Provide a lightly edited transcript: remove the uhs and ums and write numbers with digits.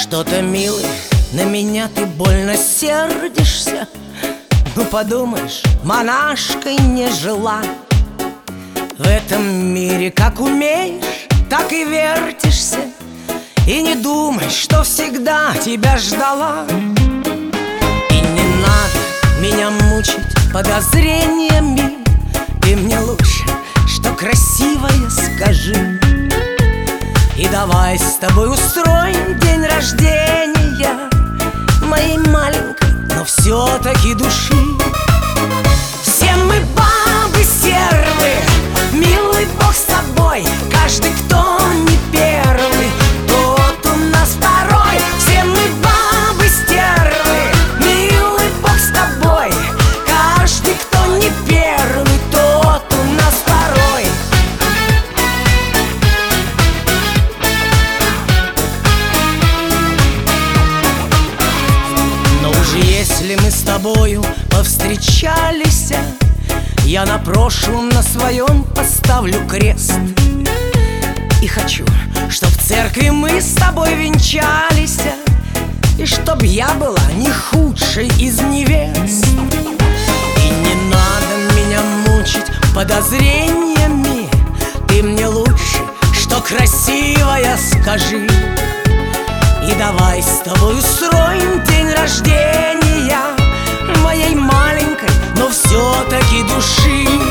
Что-то, милый, на меня ты больно сердишься. Ну подумаешь, монашкой не жила. В этом мире как умеешь, так и вертишься. И не думай, что всегда тебя ждала. И не надо меня мучить подозрениями. Ты мне лучше, что красивое, скажи. И давай с тобой устроим день рождения моей маленькой, но все-таки души. Все мы бабы стервы, милый Бог с тобой. Каждый, кто не первый, тот у нас второй. Все мы бабы стервы, милый Бог с тобой. Каждый, кто не первый, тот у нас второй. Но уже если мы с тобою повстречались, я на прошлом на своем поставлю крест. И хочу, чтоб в церкви мы с тобой венчались, и чтоб я была не худшей из невест. И не надо меня мучить подозрениями. Ты мне лучше, что красивая, скажи. И давай с тобой устроим день рождения моей маленькой, но все-таки души.